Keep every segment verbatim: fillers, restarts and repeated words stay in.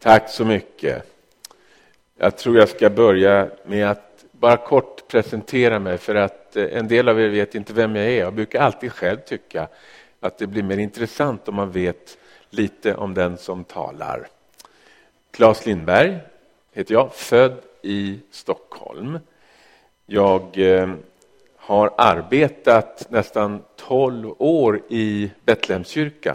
Tack så mycket. Jag tror jag ska börja med att bara kort presentera mig, för att en del av er vet inte vem jag är. Jag brukar alltid själv tycka att det blir mer intressant om man vet lite om den som talar. Claes Lindberg heter jag, född i Stockholm. Jag eh, har arbetat nästan tolv år i Betlehemskyrkan.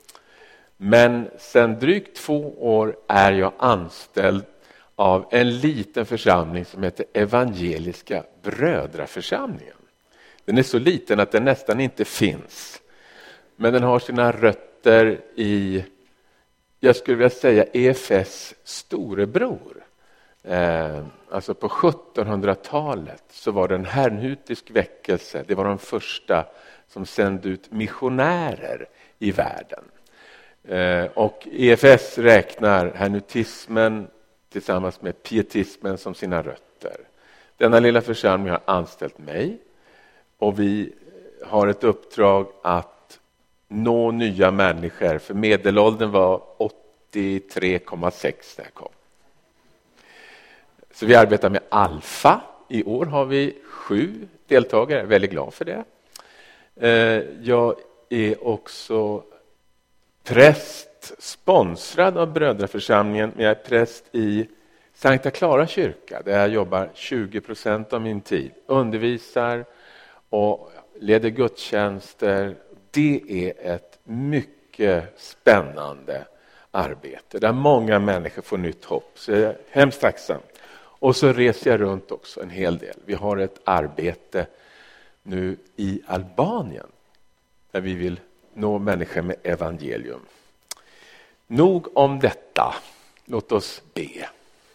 Men sedan drygt två år är jag anställd av en liten församling som heter Evangeliska Brödraförsamlingen. Den är så liten att den nästan inte finns. Men den har sina rötter i, jag skulle vilja säga, E F S storebror. Eh, alltså på sjuttonhundratalet så var det en herrnhutisk väckelse. Det var de första som sände ut missionärer i världen. Eh, och E F S räknar herrnutismen tillsammans med pietismen som sina rötter. Denna lilla församling har anställt mig, och vi har ett uppdrag att nå nya människor. För medelåldern var åttiotre komma sex när jag kom. Så vi arbetar med Alfa. I år har vi sju deltagare. Jag är väldigt glad för det. Eh, jag är också präst, sponsrad av Brödraförsamlingen, men jag är präst i Sankta Clara kyrka, där jag jobbar tjugo procent av min tid. Undervisar och leder gudstjänster. Det är ett mycket spännande arbete där många människor får nytt hopp. Så jag är hemskt tacksam. Och så reser jag runt också en hel del. Vi har ett arbete nu i Albanien där vi vill nå människor med evangelium. Nog om detta. Låt oss be.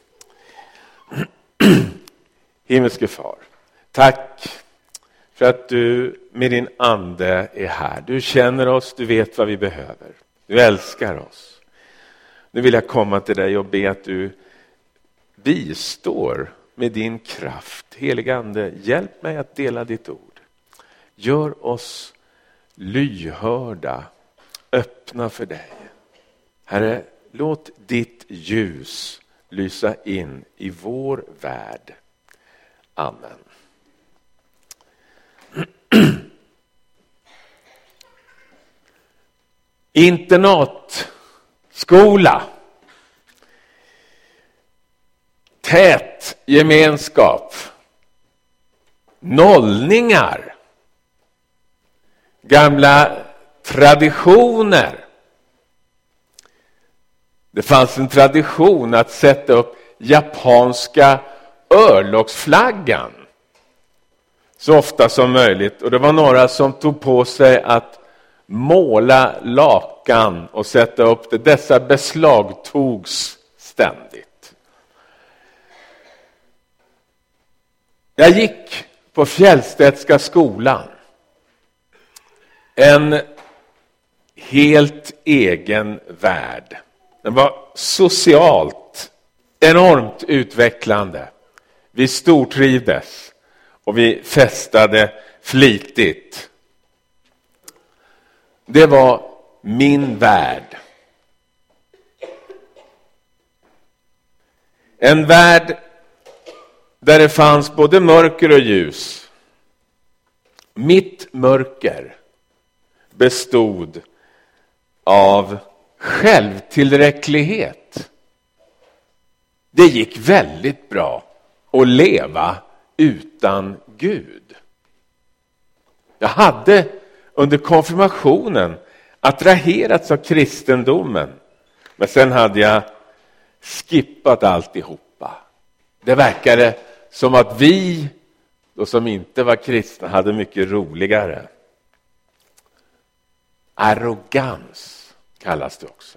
Himmelske far, tack för att du med din ande är här. Du känner oss, du vet vad vi behöver. Du älskar oss. Nu vill jag komma till dig och be att du bistår med din kraft. Helige ande, hjälp mig att dela ditt ord. Gör oss lyhörda, öppna för dig. Herre, låt ditt ljus lysa in i vår värld. Amen. Internatskola. Tät gemenskap. Nollningar. Gamla traditioner. Det fanns en tradition att sätta upp japanska örlogsflaggan så ofta som möjligt. Och det var några som tog på sig att måla lakan och sätta upp det. Dessa beslagtogs ständigt. Jag gick på Fjällstedtska skolan. En helt egen värld. Den var socialt enormt utvecklande. Vi stortrivdes och vi festade flitigt. Det var min värld. En värld där det fanns både mörker och ljus. Mitt mörker bestod av självtillräcklighet. Det gick väldigt bra att leva utan Gud. Jag hade under konfirmationen attraherats av kristendomen, men sen hade jag skippat alltihopa. Det verkade som att vi, då som inte var kristna, hade mycket roligare. Arrogans kallas det också.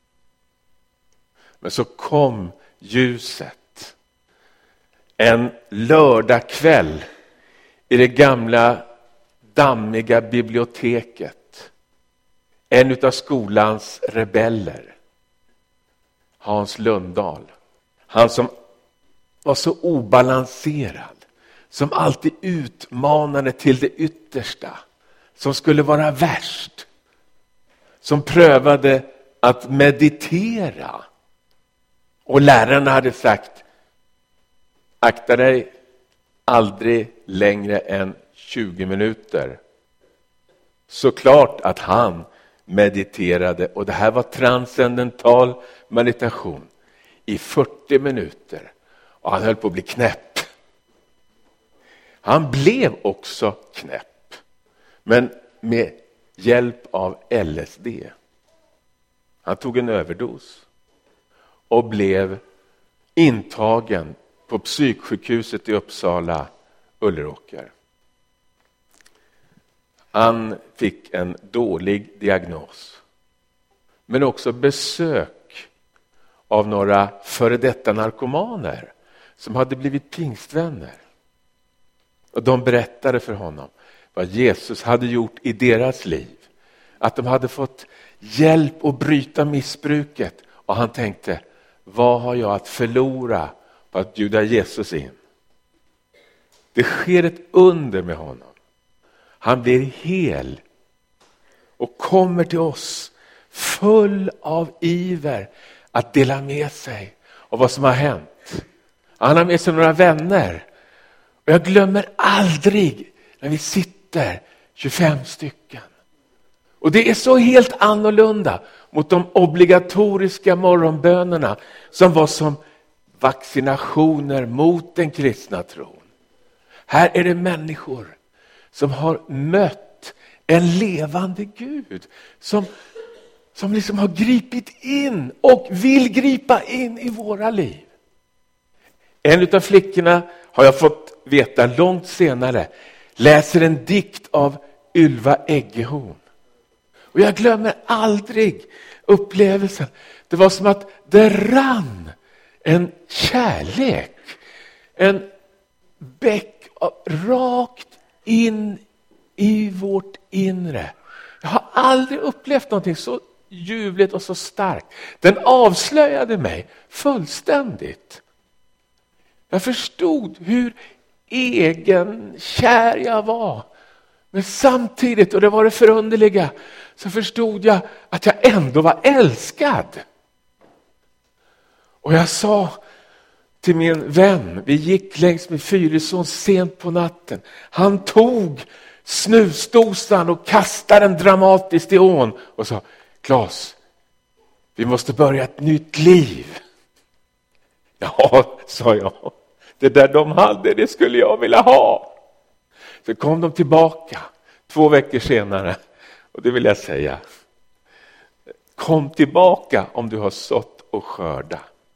Men så kom ljuset. En lördagkväll i det gamla dammiga biblioteket. En av skolans rebeller, Hans Lundahl. Han som var så obalanserad, som alltid utmanade till det yttersta, som skulle vara värst, som prövade att meditera Och lärarna hade sagt, akta dig aldrig längre än tjugo minuter. Såklart att han mediterade, och det här var transcendental meditation i fyrtio minuter. Och han höll på att bli knäpp. Han blev också knäpp, men med hjälp av L S D. Han tog en överdos och blev intagen på psyksjukhuset i Uppsala, Ulleråker. Han fick en dålig diagnos, men också besök av några före detta narkomaner som hade blivit pingstvänner. Och de berättade för honom vad Jesus hade gjort i deras liv. Att de hade fått hjälp att bryta missbruket. Och han tänkte, vad har jag att förlora på att bjuda Jesus in? Det sker ett under med honom. Han blir hel och kommer till oss full av iver att dela med sig av vad som har hänt. Han har med sig några vänner. Och jag glömmer aldrig när vi sitter tjugofem stycken. Och det är så helt annorlunda mot de obligatoriska morgonbönerna som var som vaccinationer mot den kristna tron. Här är det människor som har mött en levande Gud. Som, som liksom har gripit in och vill gripa in i våra liv. En av flickorna har jag fått veta långt senare läser en dikt av Ylva Eggehorn. Och jag glömmer aldrig upplevelsen. Det var som att det rann en kärlek. En bäck rakt in i vårt inre. Jag har aldrig upplevt någonting så ljuvligt och så starkt. Den avslöjade mig fullständigt. Jag förstod hur egen kär jag var. Men samtidigt, och det var det förunderliga, så förstod jag att jag ändå var älskad. Och jag sa till min vän, vi gick längs med Fyrisån sent på natten. Han tog snusdosan och kastade den dramatiskt i ån och sa, Claes, vi måste börja ett nytt liv. Ja, sa jag. Det där de hade, det skulle jag vilja ha. Så kom de tillbaka två veckor senare. Och det vill jag säga. Kom tillbaka om du har sått och skörda.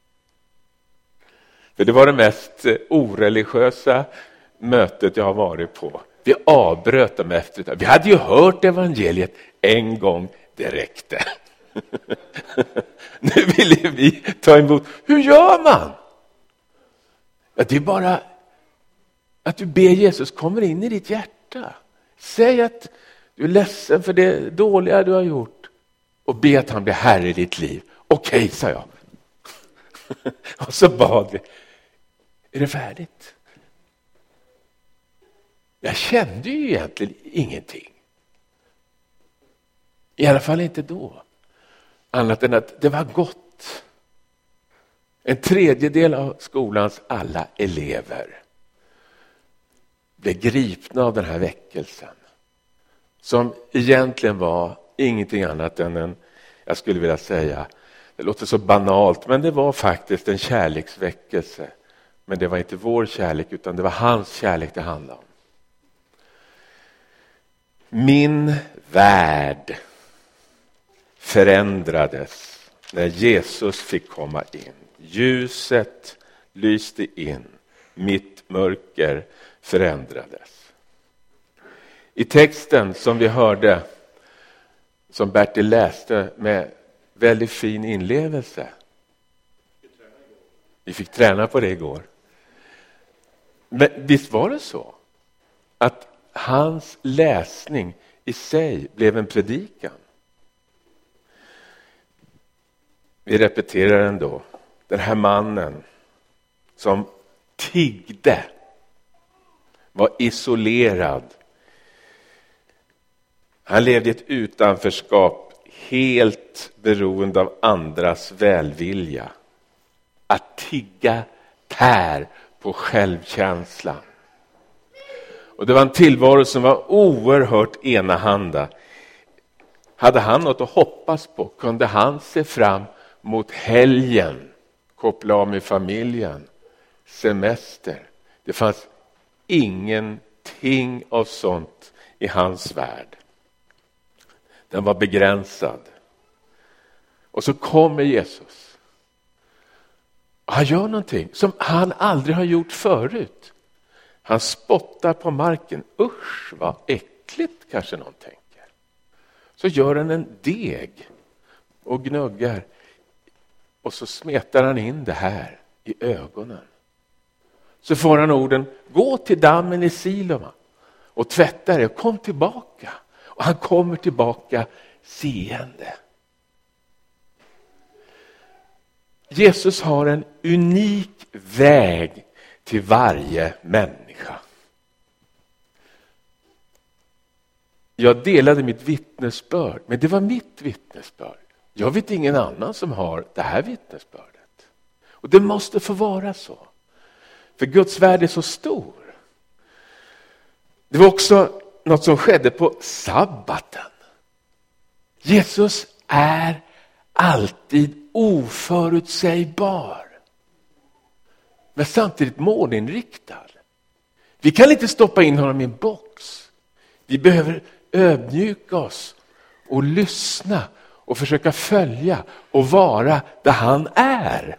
För det var det mest oreligiösa mötet jag har varit på. Vi avbröt dem efter det. Vi hade ju hört evangeliet en gång, det räckte. Nu ville vi ta emot. Hur gör man? Ja, det är bara att du ber Jesus kommer in i ditt hjärta. Säg att du är ledsen för det dåliga du har gjort. Och be att han blir herre i ditt liv. Okej, okay, sa jag. Och så bad vi. Är det färdigt? Jag kände ju egentligen ingenting. I alla fall inte då. Annat än att det var gott. En tredjedel av skolans alla elever blev gripna av den här väckelsen. Som egentligen var ingenting annat än en, jag skulle vilja säga, det låter så banalt, men det var faktiskt en kärleksväckelse. Men det var inte vår kärlek, utan det var hans kärlek det handlade om. Min värld förändrades när Jesus fick komma in. Ljuset lyste in, mitt mörker förändrades. I texten som vi hörde, som Bertil läste med väldigt fin inlevelse. Vi fick träna på det igår. Men visst var det så att hans läsning i sig blev en predikan. Vi repeterar ändå. Den här mannen som tiggde, var isolerad. Han levde i ett utanförskap helt beroende av andras välvilja. Att tigga tär på självkänslan. Och det var en tillvaro som var oerhört enahanda. Hade han något att hoppas på? Kunde han se fram mot helgen? Koppla av med familjen? Semester? Det fanns ingenting av sånt i hans värld. Den var begränsad. Och så kommer Jesus. Han gör någonting som han aldrig har gjort förut. Han spottar på marken. Usch, vad äckligt, kanske någon tänker. Så gör han en deg och gnuggar. Och så smetar han in det här i ögonen. Så får han orden: gå till dammen i Siloma och tvätta det och kom tillbaka. Och han kommer tillbaka seende. Jesus har en unik väg till varje människa. Jag delade mitt vittnesbörd, men det var mitt vittnesbörd. Jag vet ingen annan som har det här vittnesbördet. Och det måste få vara så. För Guds värld är så stor. Det var också något som skedde på sabbaten. Jesus är alltid oförutsägbar. Men samtidigt målinriktad. Vi kan inte stoppa in honom i en box. Vi behöver ödmjuka oss och lyssna och försöka följa och vara där han är.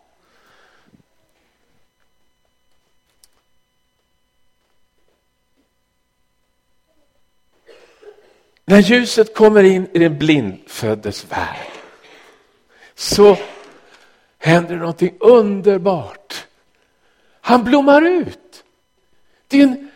När ljuset kommer in i den blindföddes värld så händer någonting underbart. Han blommar ut. Det är en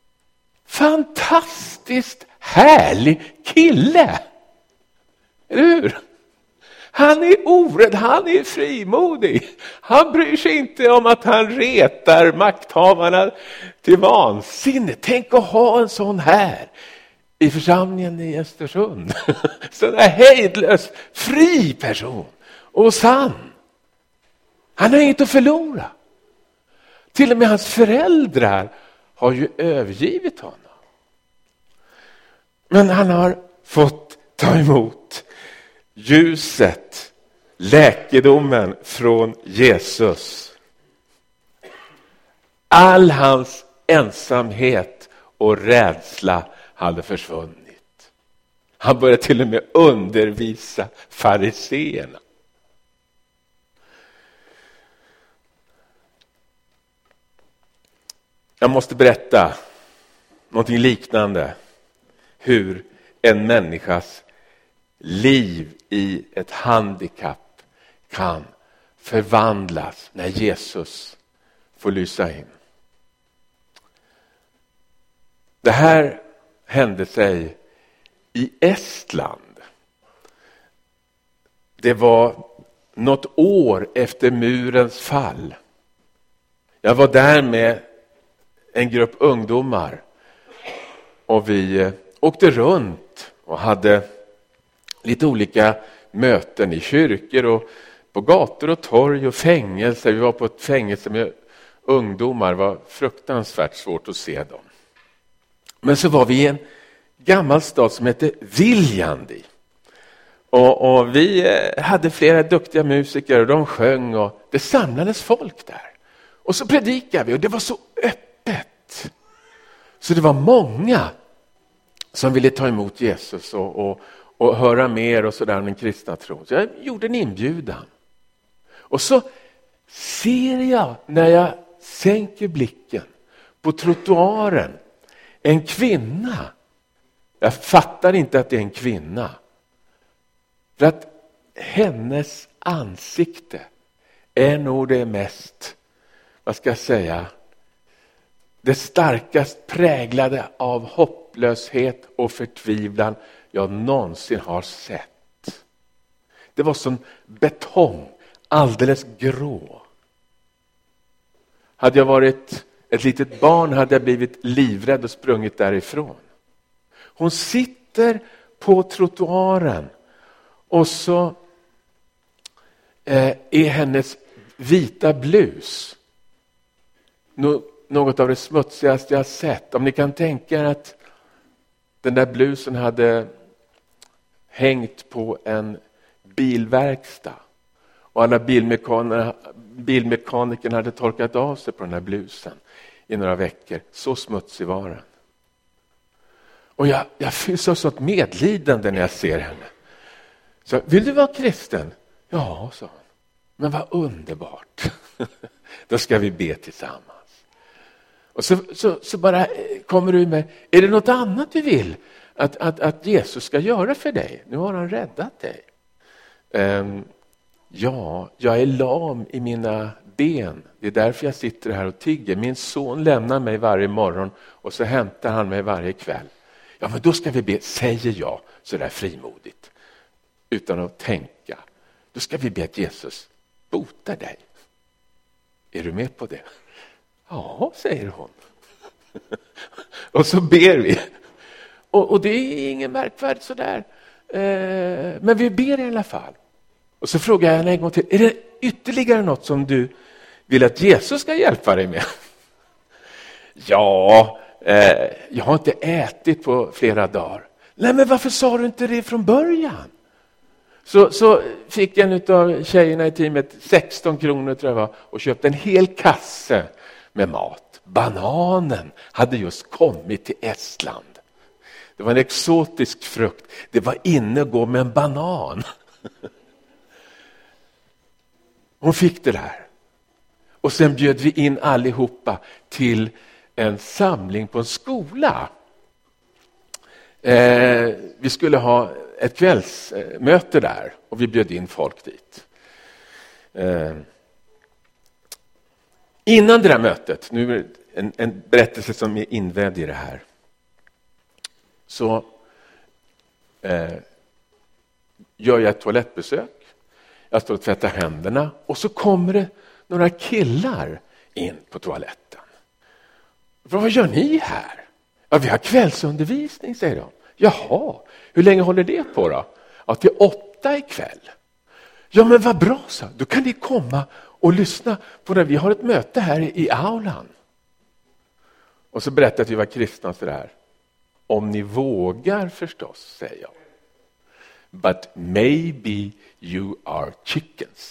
fantastiskt härlig kille. Eller hur? Han är orädd, han är frimodig. Han bryr sig inte om att han retar makthavarna till vansinne. Tänk att ha en sån här i församlingen i Östersund. Sån här hejdlös, fri person. Och sann. Han har inget att förlora. Till och med hans föräldrar har ju övergivit honom. Men han har fått ta emot ljuset, läkedomen från Jesus. All hans ensamhet och rädsla hade försvunnit. Han började till och med undervisa fariseerna. Jag måste berätta någonting liknande. Hur en människas liv i ett handikapp kan förvandlas när Jesus får lysa in. Det här hände sig i Estland. Det var något år efter murens fall. Jag var där med en grupp ungdomar och vi åkte runt och hade lite olika möten i kyrkor och på gator och torg och fängelser. Vi var på ett fängelse med ungdomar. Det var fruktansvärt svårt att se dem. Men så var vi i en gammal stad som hette Viljandi. Och, och vi hade flera duktiga musiker och de sjöng och det samlades folk där. Och så predikade vi och det var så öppet. Så det var många som ville ta emot Jesus och, och, och höra mer och sådär om den kristna tron. Så jag gjorde en inbjudan. Och så ser jag när jag sänker blicken på trottoaren en kvinna. Jag fattar inte att det är en kvinna. För att hennes ansikte är nog det mest, vad ska jag säga, det starkast präglade av hopplöshet och förtvivlan jag någonsin har sett. Det var som betong, alldeles grå. Hade jag varit ett litet barn hade jag blivit livrädd och sprungit därifrån. Hon sitter på trottoaren och så eh, är hennes vita blus. Nå- något av det smutsigaste jag har sett. Om ni kan tänka er att den där blusen hade hängt på en bilverkstad. Och alla bilmekanikerna, bilmekanikerna hade torkat av sig på den här blusen i några veckor. Så smutsig var den. Och jag, jag fylls av sånt medlidande när jag ser henne. Så, vill du vara kristen? Ja, sa hon. Men vad underbart. Då ska vi be tillsammans. Och så, så, så bara kommer du med, är det något annat du vill att, att, att Jesus ska göra för dig? Nu har han räddat dig. Um, ja, jag är lam i mina ben. Det är därför jag sitter här och tigger. Min son lämnar mig varje morgon och så hämtar han mig varje kväll. Ja, men då ska vi be, säger jag så där frimodigt. Utan att tänka. Då ska vi be att Jesus botar dig. Är du med på det? Ja, säger hon. Och så ber vi. Och, och det är ingen märkvärdigt sådär. Eh, men vi ber i alla fall. Och så frågar jag henne en gång till. Är det ytterligare något som du vill att Jesus ska hjälpa dig med? Ja, eh, jag har inte ätit på flera dagar. Nej, men varför sa du inte det från början? Så, så fick en av tjejerna i teamet sexton kronor tror jag var, och köpte en hel kasse med mat. Bananen hade just kommit till Estland. Det var en exotisk frukt. Det var inne att gå med en banan. Hon fick det där. Och sen bjöd vi in allihopa till en samling på en skola. Eh, vi skulle ha ett kvällsmöte där och vi bjöd in folk dit. Eh, innan det där mötet, nu är det en, en berättelse som är invävd i det här. Så eh, gör jag ett toalettbesök. Jag står och tvättar händerna och så kommer det några killar in på toaletten. Vad gör ni här? Ja, vi har kvällsundervisning, säger de. Jaha, hur länge håller det på då? Ja, till åtta ikväll. Ja, men vad bra, så. Då kan ni komma och lyssna på det. Vi har ett möte här i, i aulan. Och så berättar att vi var kristna så där. Om ni vågar förstås, säger jag. But maybe you are chickens.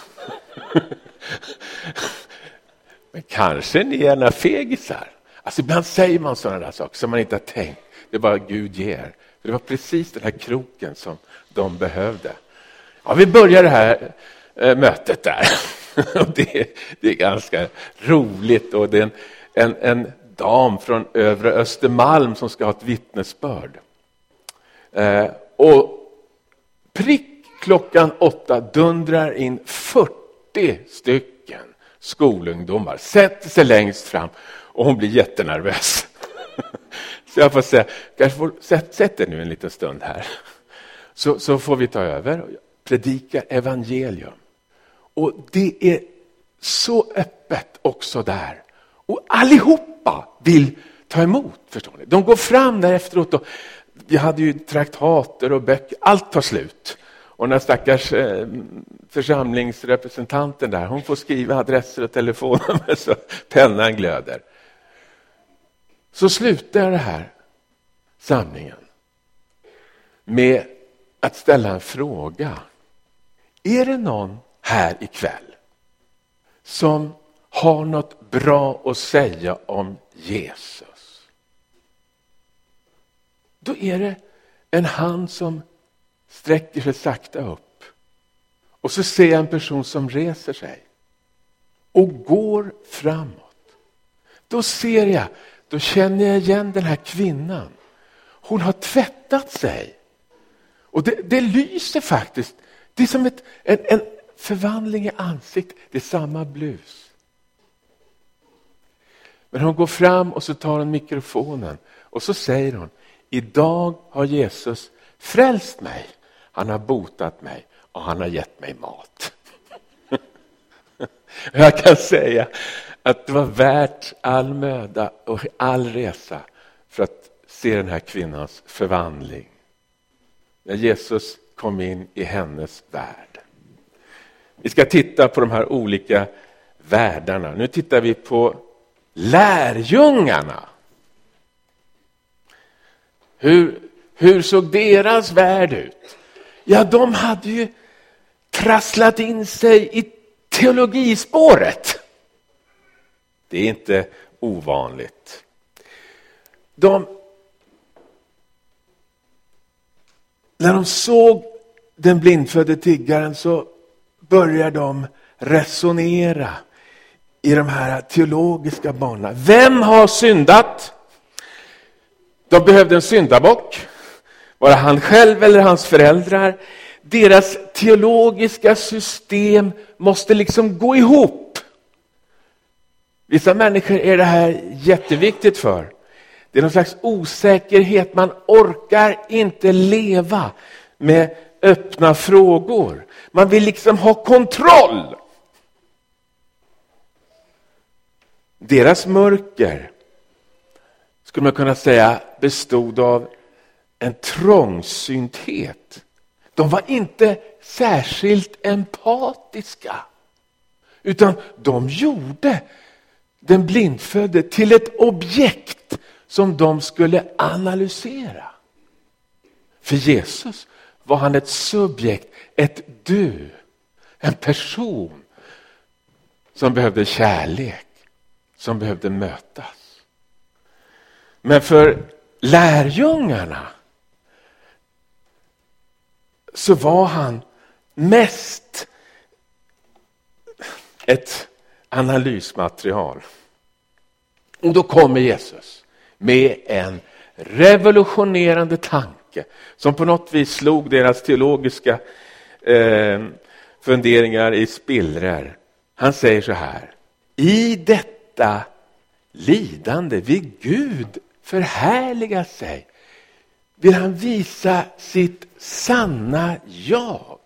Men kanske ni är några fegisar. Alltså ibland säger man sådana där saker som man inte har tänkt. Det är bara Gud ger. För det var precis den här kroken som de behövde. Ja, vi börjar det här äh, mötet där. Och det, det är ganska roligt. Och det är en, en, en dam från övre Östermalm som ska ha ett vittnesbörd. Eh, och prick klockan åtta dundrar in fyrtio stycken skolungdomar. Sätter sig längst fram och hon blir jättenervös. Så jag får säga, kanske får, sätt, sätt er nu en liten stund här. Så, så får vi ta över och predika evangelium. Och det är så öppet också där. Och allihopa vill ta emot, förstår ni. De går fram där efteråt och vi hade ju traktater och böcker. Allt tar slut. Och när stackars eh, församlingsrepresentanten där, hon får skriva adresser och telefonnummer så pennan glöder. Så slutar det här samlingen med att ställa en fråga. Är det någon här ikväll som har något bra att säga om Jesus? Då är det en hand som sträcker sig sakta upp. Och så ser jag en person som reser sig och går framåt. Då ser jag, då känner jag igen den här kvinnan. Hon har tvättat sig. Och det, det lyser faktiskt. Det är som ett, en, en förvandling i ansiktet. Det är samma blus. Men hon går fram och så tar hon mikrofonen. Och så säger hon, idag har Jesus frälst mig. Han har botat mig och han har gett mig mat. Jag kan säga att det var värt all möda och all resa för att se den här kvinnans förvandling. När Jesus kom in i hennes värld. Vi ska titta på de här olika världarna. Nu tittar vi på lärjungarna. Hur, hur såg deras värld ut? Ja, de hade ju trasslat in sig i teologispåret. Det är inte ovanligt. De, när de såg den blindfödde tiggaren så börjar de resonera i de här teologiska banorna. Vem har syndat? De behövde en syndabock. Var det han själv eller hans föräldrar? Deras teologiska system måste liksom gå ihop. Vissa människor är det här jätteviktigt för. Det är någon slags osäkerhet. Man orkar inte leva med öppna frågor. Man vill liksom ha kontroll. Deras mörker, skulle man kunna säga, bestod av en trångsynthet. De var inte särskilt empatiska. Utan de gjorde den blindfödde till ett objekt som de skulle analysera. För Jesus var han ett subjekt, ett du, en person som behövde kärlek, som behövde mötas. Men för lärjungarna så var han mest ett analysmaterial. Och då kommer Jesus med en revolutionerande tanke som på något vis slog deras teologiska eh, funderingar i spillror. Han säger så här: i detta lidande vill Gud förhärliga sig. Vill han visa sitt sanna jag.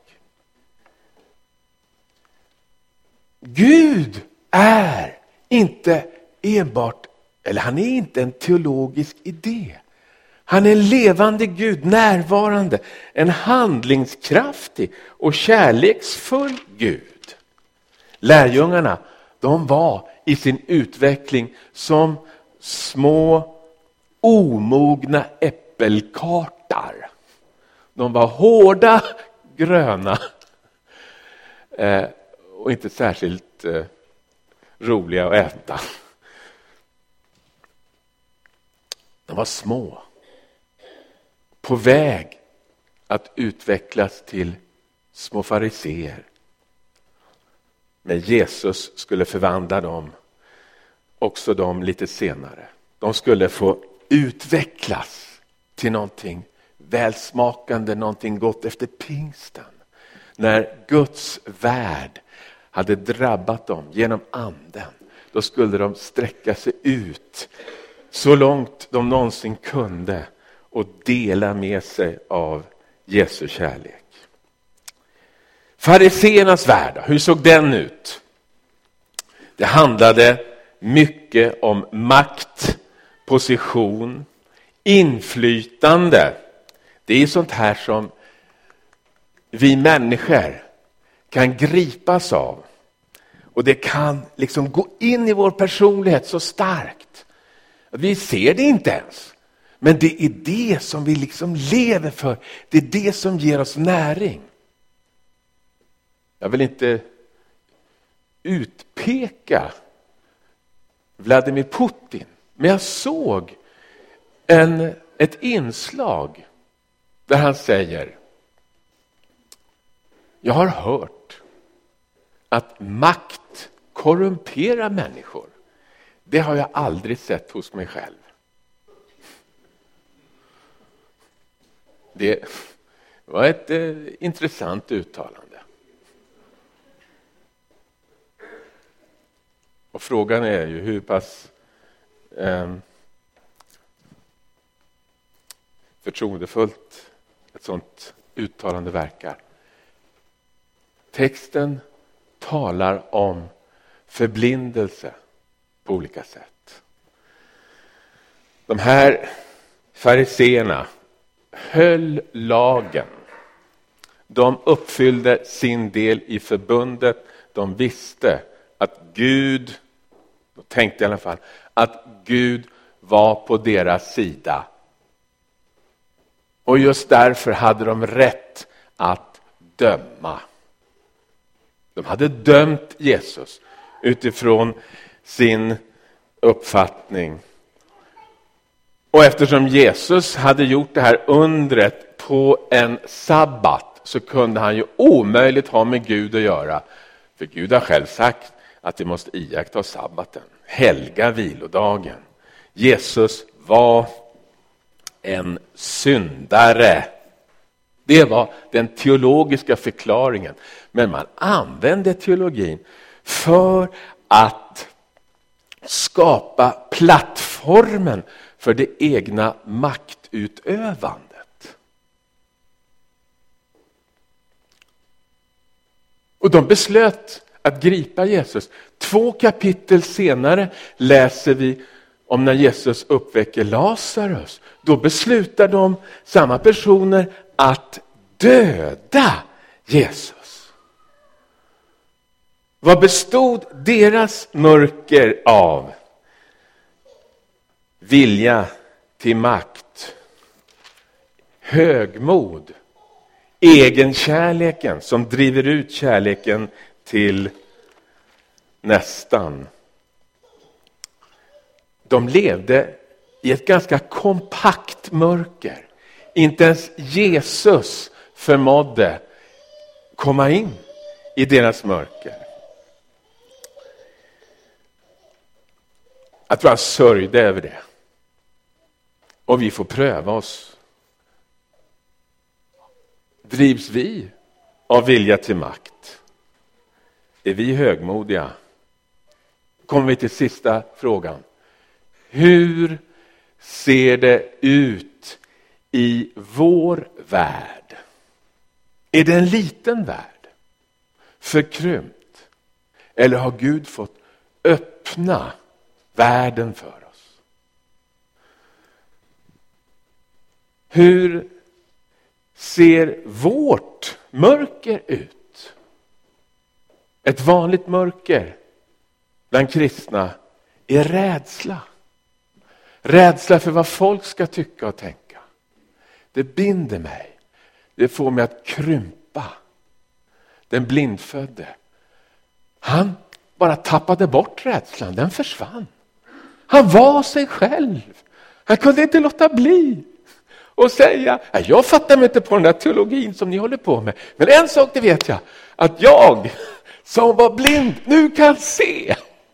Gud är inte enbart, eller han är inte en teologisk idé. Han är en levande Gud, närvarande, en handlingskraftig och kärleksfull Gud. Lärjungarna, de var i sin utveckling som små omogna äppelkartar. De var hårda, gröna eh, och inte särskilt eh, roliga att äta. De var små. På väg att utvecklas till små fariseer. Men Jesus skulle förvandla dem, också dem lite senare. De skulle få utvecklas till någonting välsmakande, någonting gott efter pingsten. När Guds värld hade drabbat dem genom anden, då skulle de sträcka sig ut så långt de någonsin kunde och dela med sig av Jesu kärlek. Fariseernas värld, hur såg den ut? Det handlade mycket om makt, position, inflytande. Det är sånt här som vi människor kan gripas av. Och det kan liksom gå in i vår personlighet så starkt. Vi ser det inte ens. Men det är det som vi liksom lever för. Det är det som ger oss näring. Jag vill inte utpeka Vladimir Putin. Men jag såg en, ett inslag där han säger: jag har hört att makt korrumperar människor. Det har jag aldrig sett hos mig själv. Det var ett eh, intressant uttalande. Och frågan är ju hur pass eh, förtroendefullt ett sånt uttalande verkar. Texten talar om förblindelse på olika sätt. De här fariseerna höll lagen. De uppfyllde sin del i förbundet. De visste att Gud, de tänkte i alla fall, att Gud var på deras sida. Och just därför hade de rätt att döma. De hade dömt Jesus utifrån sin uppfattning. Och eftersom Jesus hade gjort det här undret på en sabbat så kunde han ju omöjligt ha med Gud att göra. För Gud har själv sagt att vi måste iaktta sabbaten, helga vilodagen. Jesus var en syndare. Det var den teologiska förklaringen. Men man använde teologin för att skapa plattformen för det egna maktutövandet. Och de beslöt att gripa Jesus. Två kapitel senare läser vi om när Jesus uppväcker Lazarus. Då beslutar de, samma personer, att döda Jesus. Vad bestod deras mörker av? Vilja till makt, högmod, egenkärleken som driver ut kärleken till nästan. De levde i ett ganska kompakt mörker. Inte ens Jesus förmådde komma in i deras mörker. Jag tror han sörjde över det. Och vi får pröva oss. Drivs vi av vilja till makt? Är vi högmodiga? Kommer vi till sista frågan. Hur ser det ut i vår värld? Är det en liten värld? Förkrympt? Eller har Gud fått öppna världen för oss? Hur ser vårt mörker ut? Ett vanligt mörker bland kristna är rädsla. Rädsla för vad folk ska tycka och tänka. Det binder mig. Det får mig att krympa. Den blindfödde. Han bara tappade bort rädslan. Den försvann. Han var sig själv. Han kunde inte låta bli och säga, jag fattar mig inte på den där teologin som ni håller på med. Men en sak det vet jag, att jag som var blind nu kan se.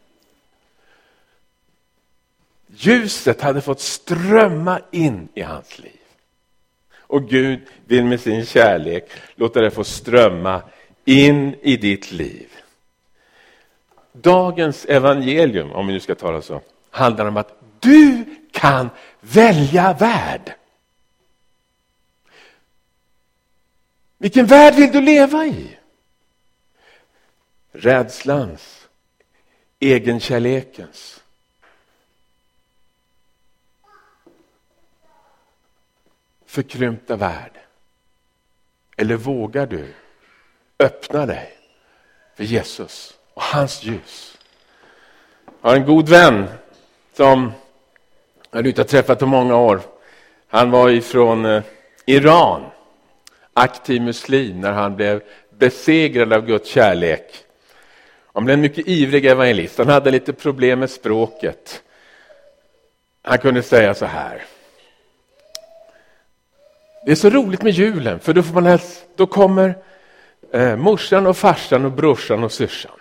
Ljuset hade fått strömma in i hans liv. Och Gud vill med sin kärlek låta det få strömma in i ditt liv. Dagens evangelium, om vi nu ska tala så, handlar om att du kan välja värld. Vilken värld vill du leva i? Rädslans, egenkärlekens. Förkrympta värld. Eller vågar du öppna dig för Jesus och hans ljus? Jag har en god vän som jag inte har träffat på många år. Han var ifrån eh, Iran. Aktiv muslim när han blev besegrad av Guds kärlek. Han blev en mycket ivrig evangelist. Han hade lite problem med språket. Han kunde säga så här. Det är så roligt med julen, för då, får man helst, då kommer eh, morsan och farsan och brorsan och syrsan.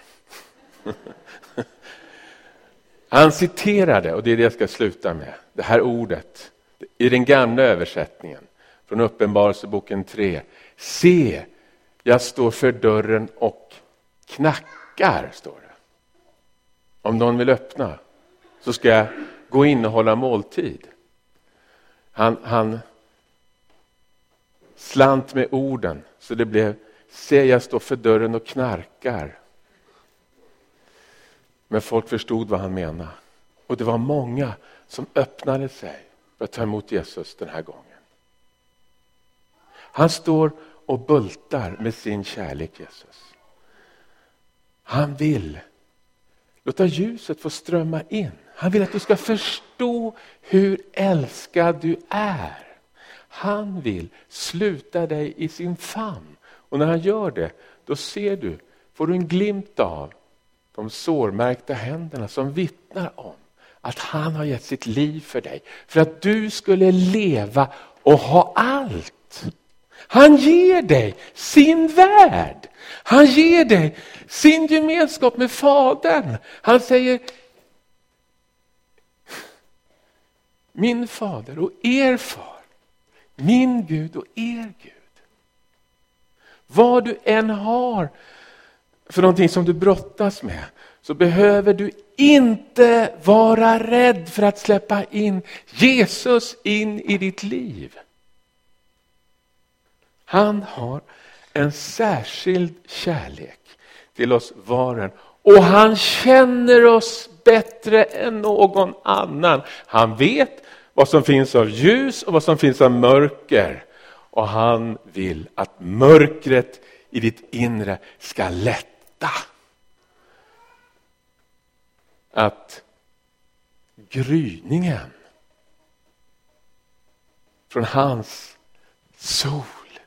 Han citerade, och det är det jag ska sluta med, det här ordet i den gamla översättningen från Uppenbarelseboken tre. Se, jag står för dörren och knackar, står det. Om någon vill öppna så ska jag gå in och hålla måltid. Han... han slant med orden så det blev, se jag står för dörren och knarkar. Men folk förstod vad han menade. Och det var många som öppnade sig för att ta emot Jesus den här gången. Han står och bultar med sin kärlek, Jesus. Han vill låta ljuset få strömma in. Han vill att du ska förstå hur älskad du är. Han vill sluta dig i sin famn. Och när han gör det, då ser du, får du en glimt av de sårmärkta händerna som vittnar om att han har gett sitt liv för dig. För att du skulle leva och ha allt. Han ger dig sin värld. Han ger dig sin gemenskap med Fadern. Han säger: min fader och er far. Min Gud och er Gud. Vad du än har för någonting som du brottas med, så behöver du inte vara rädd för att släppa in Jesus in i ditt liv. Han har en särskild kärlek till oss var och en. Och han känner oss bättre än någon annan. Han vet vad som finns av ljus och vad som finns av mörker. Och han vill att mörkret i ditt inre ska lätta. Att gryningen från hans sol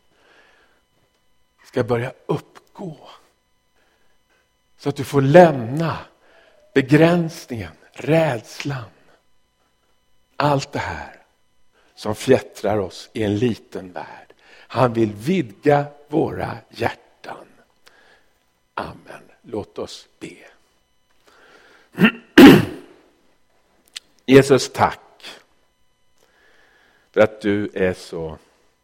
ska börja uppgå. Så att du får lämna begränsningen, rädslan. Allt det här som fjättrar oss i en liten värld. Han vill vidga våra hjärtan. Amen. Låt oss be. Jesus, tack för att du är så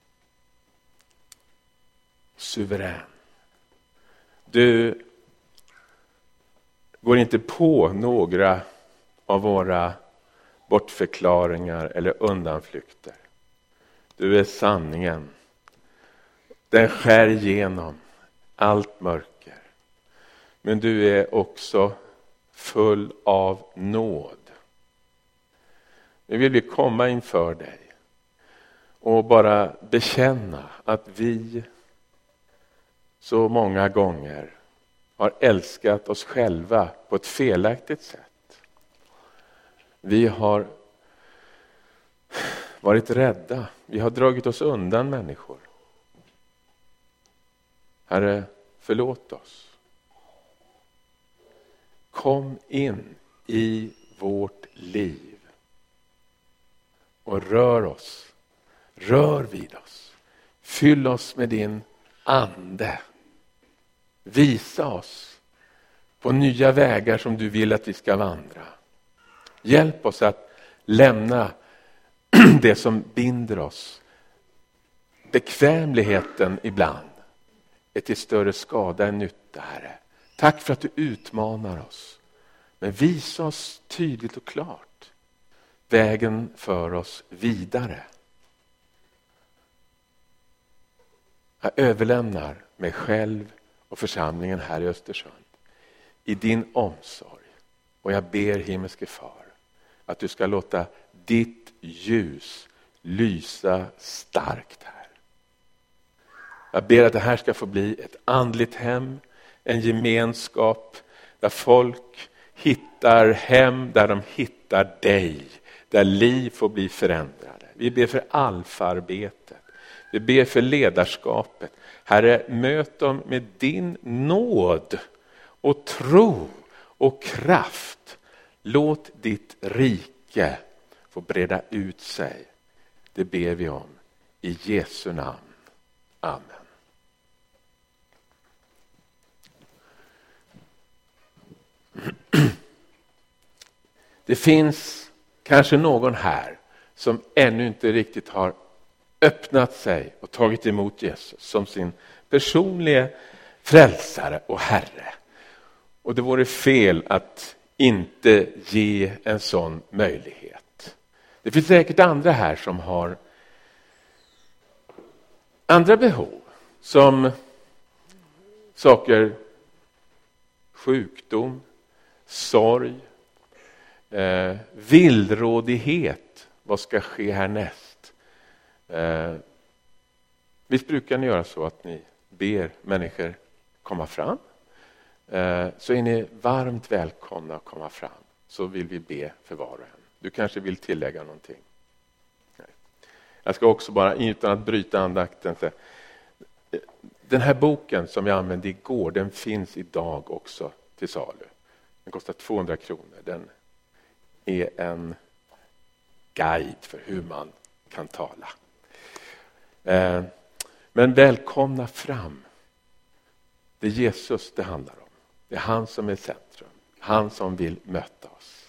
suverän. Du går inte på några av våra bortförklaringar eller undanflykter. Du är sanningen. Den skär igenom allt mörker. Men du är också full av nåd. Nu vill vi komma inför dig och bara bekänna att vi så många gånger har älskat oss själva på ett felaktigt sätt. Vi har varit rädda. Vi har dragit oss undan människor. Herre, förlåt oss. Kom in i vårt liv och rör oss. Rör vid oss. Fyll oss med din ande. Visa oss på nya vägar som du vill att vi ska vandra. Hjälp oss att lämna det som binder oss. Bekvämligheten ibland är till större skada än nytta, Herre. Tack för att du utmanar oss. Men visa oss tydligt och klart vägen för oss vidare. Jag överlämnar mig själv och församlingen här i Östersund i din omsorg. Och jag ber, himmelske far, att du ska låta ditt ljus lysa starkt här. Jag ber att det här ska få bli ett andligt hem, en gemenskap där folk hittar hem, där de hittar dig, där liv får bli förändrade. Vi ber för alfarbetet. Vi ber för ledarskapet. Herre, möt dem med din nåd och tro och kraft. Låt ditt rike få breda ut sig. Det ber vi om i Jesu namn. Amen. Det finns kanske någon här som ännu inte riktigt har öppnat sig och tagit emot Jesus som sin personliga frälsare och Herre. Och det vore fel att inte ge en sån möjlighet. Det finns säkert andra här som har andra behov, som saker, sjukdom, sorg, eh, villrådighet. Vad ska ske härnäst? Eh, Visst brukar ni göra så att ni ber människor komma fram? Eh, så är ni varmt välkomna att komma fram. Så vill vi be för var och en. Du kanske vill tillägga någonting? Nej. Jag ska också bara, utan att bryta andakten, säga, den här boken som jag använde igår, den finns idag också till salu. Den kostar tvåhundra kronor. Den är en guide för hur man kan tala. Eh, men välkomna fram. Det är Jesus det handlar om. Det är han som är centrum. Han som vill möta oss.